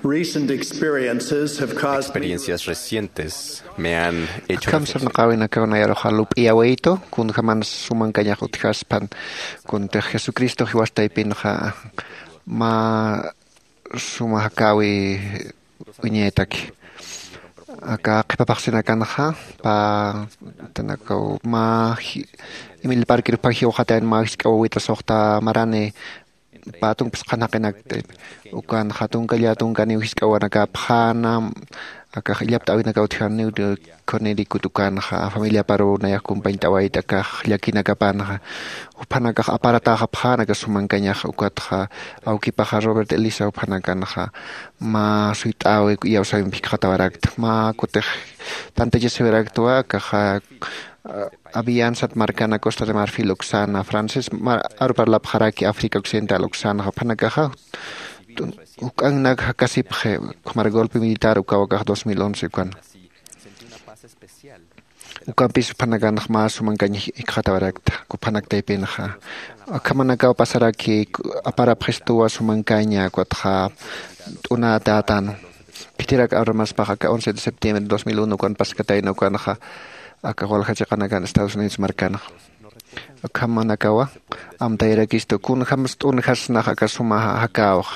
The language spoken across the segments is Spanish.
Recent experiences have caused me Experiencias recientes me han hecho Kamsar nakawin na kauna yaro halup iyawaito kun kaman suman kanya kutkaspan kun te Jesucristo hiwastay pinaka ma sumahakawi unyetaki aka kipapaksinakan ha pa tanakaw ma imil parkir paghiw khatan ma iskawita sohta marane patung pskanakinak ukan khatung kalyatong kani iskawana ka phana aka ilyap tawin na kauthan ni konedi kutukan ha familia paro na yakumpain tawai taka yakina kapan ha upana ka aparata ka phana ka sumangkanya ukat ha au ki pa Robert Elisa upana kan ha ma suitawe yaw sa impikatawarak ma kuteh tante jeserak toa ka ha habían sat marcana Costa de Marfil Oxana Frances ar par la Bharaki África Occidental Oxana Panakaja ukang naghakasip kumar golpe militar ukawakah 2011 kan ukapis panagan mas sumangkanya ikatawarak kupanak taypen ha kamanakaw pasaraki apara prestua sumangkanya kwatha una datan pitirak armas pakaka 11 de septiembre 2001 kan paskatay no kan ha akawal kanakan Estados Unidos markana kamanakawa am tayrakisto kun hamstun hasna hakasuma hakaw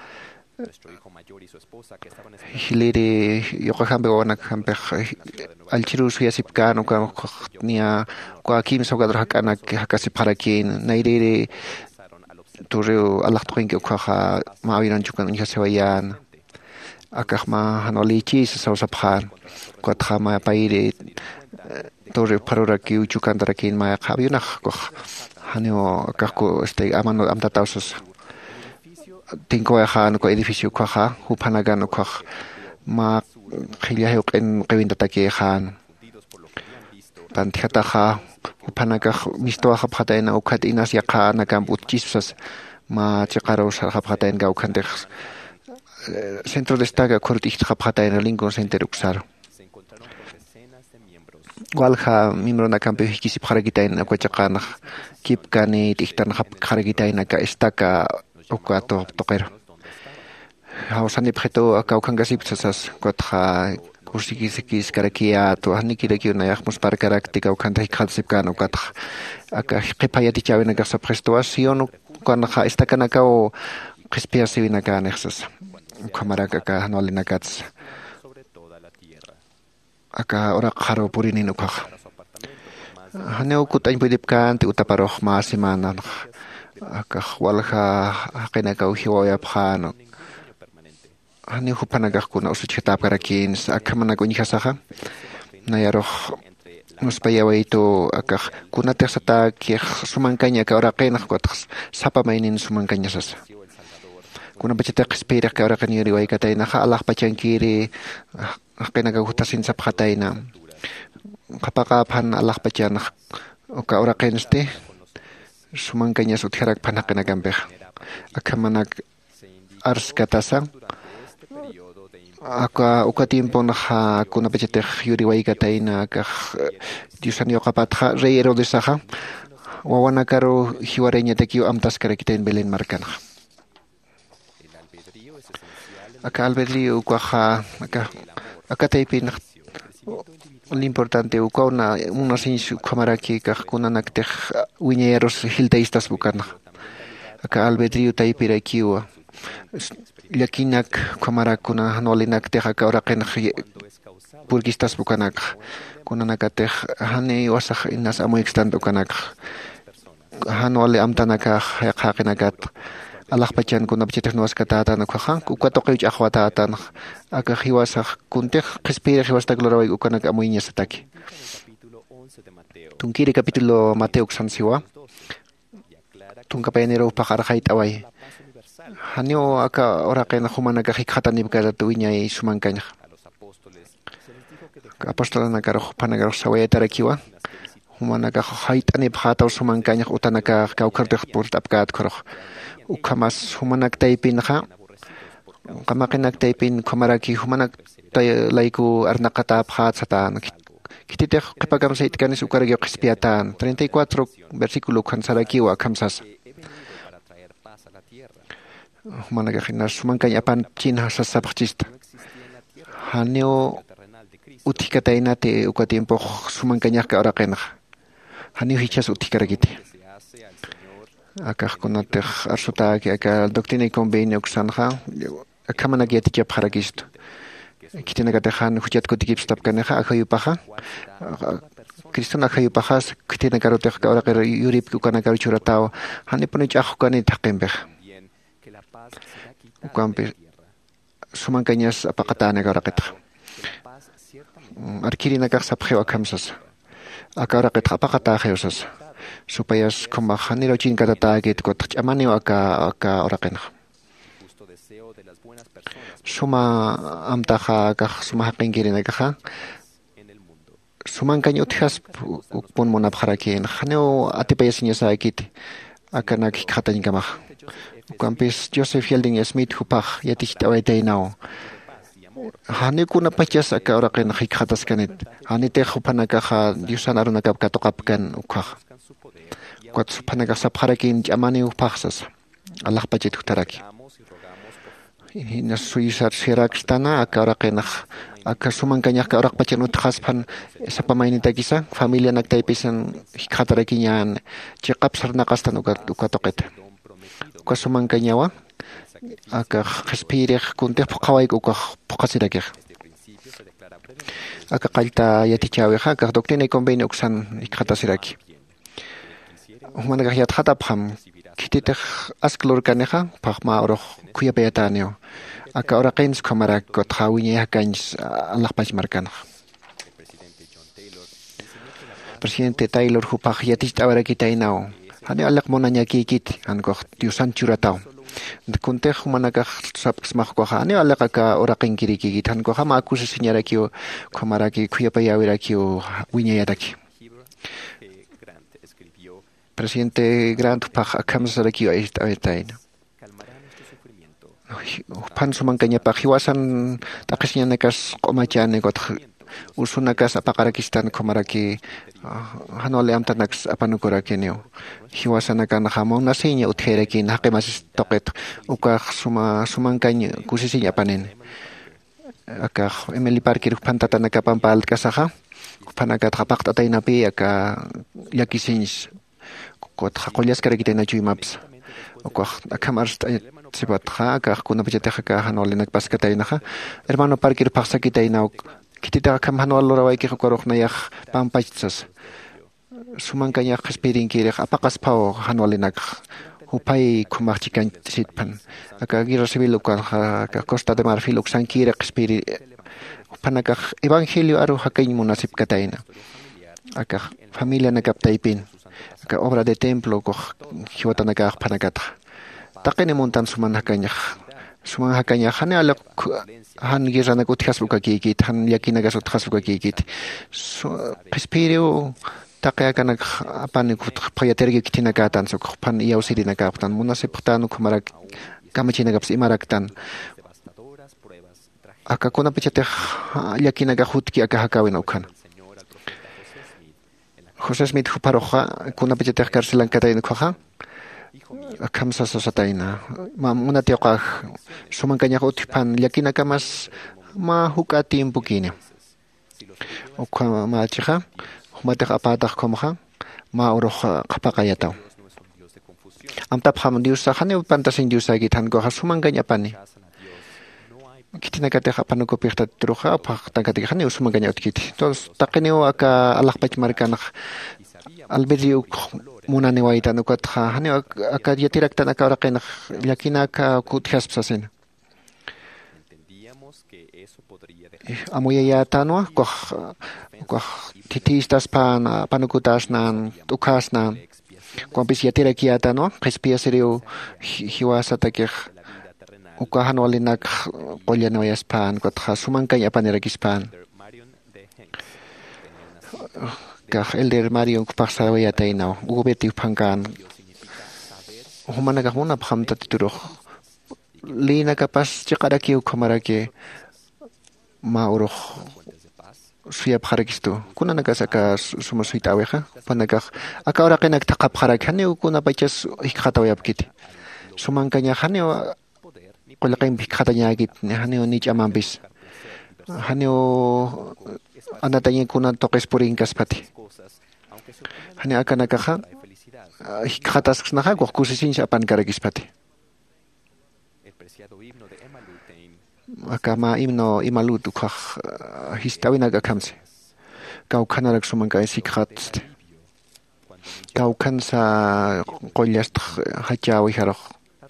hiliri yokahambe wana hambe alchirus yasipkano ka nia kwa kim sogadra hakana hakasi parakin nairere tureo alaqtoinke kwa maawiran chukan inhasewayan akahma hanolichi sawsaphan kwa thama paire Torre Paroraki Uchukandarakin Maya Kabiunach Hanio Kako stay Amano Amtatausus Tinkoahan ko edificio Kwaha, Hupanagan Kwach Ma Hiliahuk en Kewindataki Han Tantiataha Hupanagach Mistoa Hapataina Ukat Inas Yaka Nagam Utchisas Ma Chakaros Hapataina Gaukandex Centro de Staga Kurtich Hapataina Lincoln Center Uxar Walha miembro na campo hikisip haragitain na kwachakana kip kani tiktan haragitain na ka estaka ukato toker hausanip heto akau kangasip sasas kwatha kursikis karakia to hanikiraki na yahmus par karaktika ukanta hikhalsip kan ukatha aka qipayati chawena ka subgestuación kan ha estaka na ka o qispiasi na ka nexas kamaraka ka nolina kats aka ora kharo purini nukha haneu kutain pidipkan ti utaparoh ma semana aka walha hakena ka uhiwa phano hani hupanaga kuna usuchitap karakin aka manago nihasaka nayaroh muspayawaito aka kuna tersata ki sumangkanya ka ora kena kwatas sapa mainin sumangkanya sas kuna bachita qspira ka ora kaniri wai katay naka Allah pachankiri kinagahutasin sa pakatay na kapakapan Allah pa dyan o kaurakenste sumangkanya suthirak panakinagambe akamanag ars katasang aka ukatimpo na kuna pachete yuriway katay na diusan yo kapatha rey Herodesaha wawana karo hiwarenya tekiyo amtas karakitain Belen markan aka albedrío ukwaha aka taypin lo importante ukaw na una sinsu kamaraki kuna naktek wiñeros hiltaistas bukana aka albedrío taypirakiwa yakinak kamarakuna hanolinak tek aka oraken burgistas bukanak kuna nakatek hani wasakh inas amoy extando kanak hanole amtanaka haqinakat Allah pachan kuna pachiteh nuas katata na kwahan ukatoqich akhwatata aka hiwasakh kunteh qspira hiwasta gloraway ukanak amoynya sataki tunkiri capítulo Mateo xansiwa tunkapayanero pakarakhait away hanyo aka oraqena humanaga hikhatanib kada tuiñay sumangkanya apostolana karo panagar sawayatarakiwa humanaga haitanib khataw sumangkanya utanaka kaukardeh purtapkat koro ukamas humanak taypin ha kamakinak taypin kamaraki humanak tay laiku arnaqatap khat satan kititeh qipagam sait kanis ukaragi qispiatan 34 versículo kansarakiwa kamsas Managajina sumankaña apan china sasapachista. Haneo utikatainate uka tiempo sumankaña ka ahora kenaj. Haneo hichas utikarakite. Acá conate arsuta que acá doctrina y convenio xanja acá managiati ya para gisto. Kitina gatejan hujat kutikip stap kaneja akayu paja. Cristo na kayu pajas kitina garote ka ahora que yurip ku kana garu churatao. Hani pone chajo kani takembe. Ukampe sumankañas apakatane ahora que arkirina ka sapjeo akamsas. Acá ahora que apakata geosas. Supaya como hanero chin kata target ko amani aka oraken suma amtaha ka suma hakingirin ka suman kanyo tihas pon mona pharakin haneo atipayasinya sa kit akana ki khatan kama kampis Joseph Fielding Smith hupah yati tawai now hani kuna pachas aka oraken khikhatas kanit hani te khupana ka diusan aruna ka katokapkan ukha Kuat supanaga sapharakin amani upaxas Allah pachit hutaraki ina suisar sirakstana akaraqenaq akasumankañaq karaq pachan utqaspan sapamaynita kisa familia naktaypisan khatarakiñan chiqapsar naqastan ukatoqeta ukasumankañawa aka qhispiriq kuntiq qawayk ukaq puqasirakej aka qalta yatichawiqa aka doctrina y convenio uksan ikhatasiraki Humanagayat hatapam kititech asklor kaneja pagma oroh kuyapayataneo aka ora kains kamara got hawinya kains Allah pachmarkan Presidente Taylor hupag yatis tawara kitainao hani alak monanya kikit anko diusan churatao kunte humanagah sapsmah ko hani alak aka ora kain kirikikit hanko hama akusa senyara kio kamara ki kuyapayawira kio winya yataki Presidente Grant pag akamsaraki aitain. Pan sumankaña pag hiwasan takisnya nekas komachane got usunakas apakarakistan komaraki hanole amtanax apanukorakeneo. Hiwasan akan hamon nasinya uthereki hakemas toket uka sumankaña kusisinya panen. Aka Emily Parker pantata nakapampal kasaha panakat hapak tatay napi aka yakisinis Kot hakollas karakita na chuimaps. Okoh akamars sibat ha ka kuna pachete ha hanole nagpaskatay na ha. Hermano Parker paksakitay na kitita kam hanol loraway ki korok na yak pampachsas. Sumankaña spiring kiri apakas pao hanole nag hupay kumachikan sitpan. Aka gira civil ka Costa de Marfil uksan kiri spiri panaka evangelio aru hakain munasip katayna. Aka familia nagaptaypin. Ka obra de templo ko hiwatanaga panagata takene montan sumanhakaña hane alak han girana ko tkhasbuka kikit han yakinaga so tkhasbuka kikit so espiriu takaya kana apani ko payatergi kitinaga tan so pan yausirina kaptan munasiptan kumarak kamachina gaps imaraktan aka kona pechate yakinaga hutki aka hakawin ukhan José Smith huparoja kuna pechete karselan katayn khoja kamsa sosataina una tioqa sumankaña utpan yakina kamas ma huka tiempo kine okha ma chiha humata apataq komja ma oroja qapaqayata amtap ham diusa hane pantasin diusa gitan ko sumankaña pani Kitina kate hapanu ko pirta truha pak tangkati hani usuma ganya utkiti. Tos takeneo aka Allah pachmarkan albedriu muna ne waita no kat hani aka yatirak tan aka raken yakina ka kutjas psasen. Amoya ya tanwa ko titistas panukutas nan tukas nan kompis yatirak ya tanwa khespia serio hiwasa takeh Ukahan walinak qollano yaspan kotha sumankaña panerakispan Kah elder Marion kupaksawa tainaw ubeti pangkan humana ka muna phamta tituro lina kapas chiqaraki ukamaraki mauro suya pharakisto kuna nakasaka sumasuita aweja panaka akawra kenak taqap kharakane ukuna pachas ikhatawayapkiti sumankaña hane qollaqin bikhatanyagit haneo ni chamampis haneo anatañin kunan toqes purin kaspati hani akanakaja hikhatasnaja kusisin apan karakispati akama himno imalut ukha histawinaga kamse kaukanarak sumanka sikhat kaukansa qollas hachawi haroj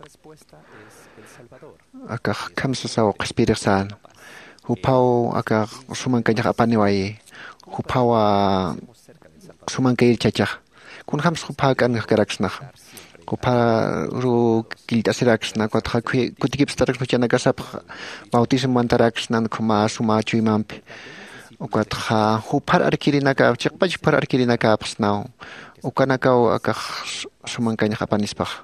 aka kamsa saw qspirsan hupau aka sumanka apaniwai hupawa sumanka irchachaj kun hams hupa kan karaksnah hupa ru kiltasiraksna kwatha kutikipstarak nuchana kasap bautism mantaraksnan kuma suma chuimampi ukwatha hupar arkirinaka chiqpach par arkirinaka psnau ukanakau aka sumanka apanispaj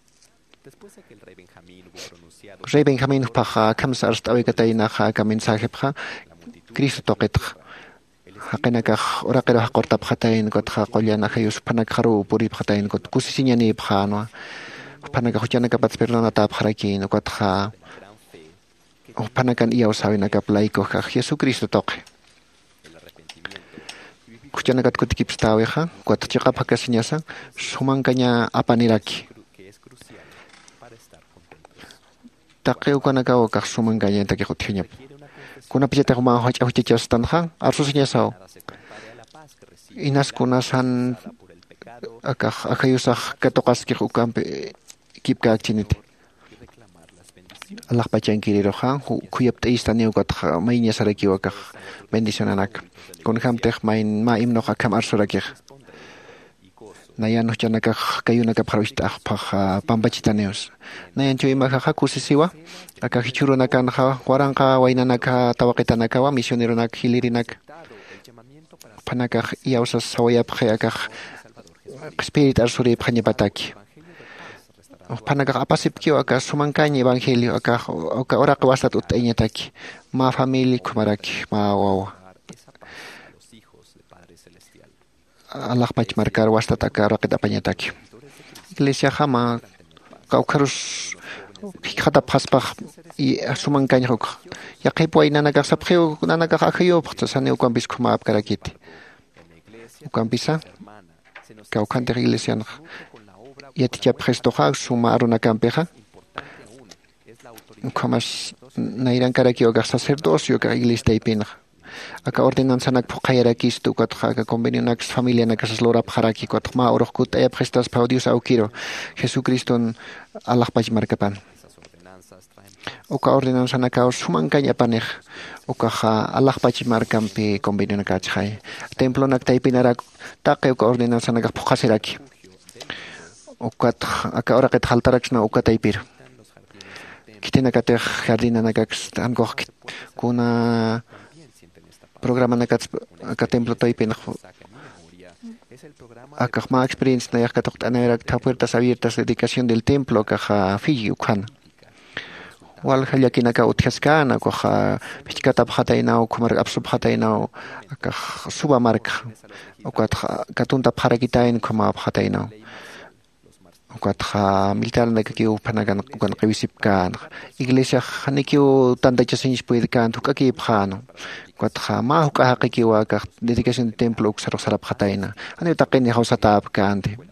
Rey Benjamín paja kamsa arstawikatayna ka mensaje paja Cristo toqetja haqinaka oraqira haqortap khatayn kot haqollana hayus panak kharu puri khatayn kot kusisiñani phano panaka huchanaka patspernana tap kharakin kot ha panakan iya usawina ka plaiko ka Jesucristo toqe huchanaka kutikipstaweja kot chiqa phakasiñasa sumankaña apaniraki taqeu kanaka ka sumankaña taki huthiñap kuna pichata kuma hacha huchachastan ha arsusiñasao inas kunasan akayusaj katoqaski ukampe kipka achinite Allah pachan kiriroja kuyapta istaniu kat mainya saraki wakaj bendicionanak kun hamtej main ma imnoja kam arsurakij nayan chanaka kayunaka pharwista pha pampachitaneos nayan chuimaja kusisiwa aka hichurunaka waranqa wainanaka tawaqitanaka wa misioneronak hilirinak panaka iawsas sawayapje aka spirit arsuri phañipataki panaka apasipki aka sumankaña evangelio aka oraqa wasat ut'añataki ma famili kumaraki ma wawa Allah pach marcar wastat aka raqit apañataki iglesia jama kaukarus hikata paspaj y sumankaña huk yaqipu aynanaka sapjeu nanaka akhayo phtsane ukampis kuma apkarakiti ukampisa kaukante iglesia yaticha prestoja suma arunakampeja ukamas nairan karaki oka sacerdocio ka iglesia ipina aka ordenanza nak phqayrakis tu katja ka convenio nak familia nak saslora pharaki katma orokut ay prestas paudius aukiro Jesucriston Allah pach markapan oka ordenanza nak sumankaña panej oka Allah pach markampi convenio nak achhay templo nak taipinarak taqe oka ordenanza nak phqasiraki oka aka oraqet haltaraksna oka taipir kitina katej jardina nak angoj kuna programa aka templo taipin aka ma experience na aka toqtanarak puertas abiertas dedicación del templo aka fiji ukhan wal hayakinaka utjaskana aka pichkata phataina kumar absub phataina aka suba marka aka katunta pharakitain kuma phataina aka militar nak kiu panagan kan qiwisipkan iglesia khanikiu tanta chasinis puedkan tukaki phano katja ma huka haqikiwa ka dedicación de templo uksarap khataina ani taqini hausatap kanti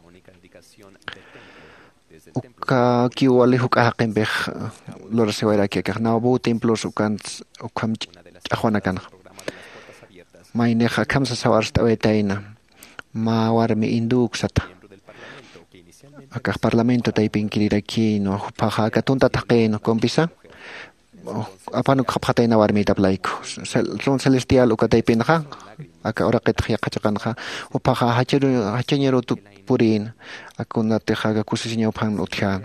uka kiwali huka haqinbeh lor sewara ki ka nabu templos ukam ahwana kan maine khamsa sawarst awetaina ma warmi induksata aka parlamento taipin kiriraki no paha katunta taqino kompisa apanu khapataina warmi taplaiko son celestial ukataipinja aka oraqet khiyaqachaqanja upaja hacheñero tu purin akuna tejaga kusisiña uphan utjan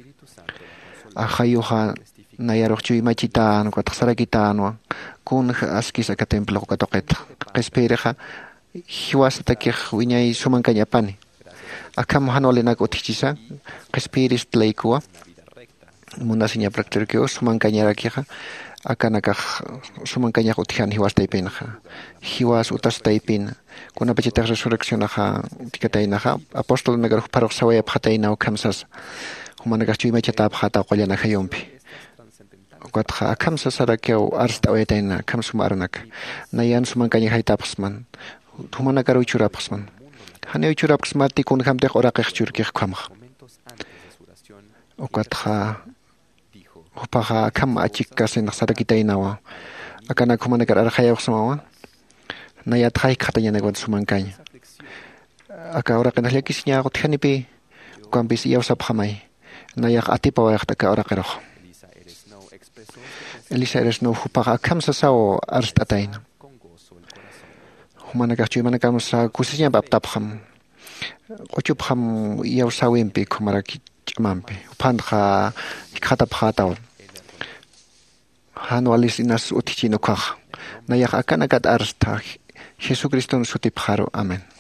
ajayuja nayaroqchu imachitan qatasarakitanwa kun askis aka templo ukatoqet qespereja hiwasata ki wiñay sumankañapani akam hanolinak utchisa qesperis tlaikuwa munasiña praktikio sumankañara kija akanaka sumankaña utjan hiwas taipinja hiwas utas taipin kuna pachita resurrección aja tikatainaja apóstol nagar parok sawaya phataina kamsas humanaka chuima chata phata qollana khayompi Kuatha akam sasarakeu arsta oetaina kam sumaranak. Nayan sumankanya haitapsman. Humana karo churapsman. Haneu churapsmati kun hamtek orakeh churkeh kamah. Kuatha Hupaha kam achikasin sarakitainawa. Akana kumana kar arhayapsmawa. Nayat hai katanya negod sumankanya. Aka ora kana lekisnya ko thanipi kuambis iaw sabhamai nayak atipa wa ka ora kero Elisa eres no hupaga kam sa sao arstatain humana ka chimana kam sa kusnya bab tapham qochup ham iaw sawimpi kumara ki chamampi pandha khata phata hanwalis inas utichino kha nayak akana kat arsta Jesucristo sutip haro amen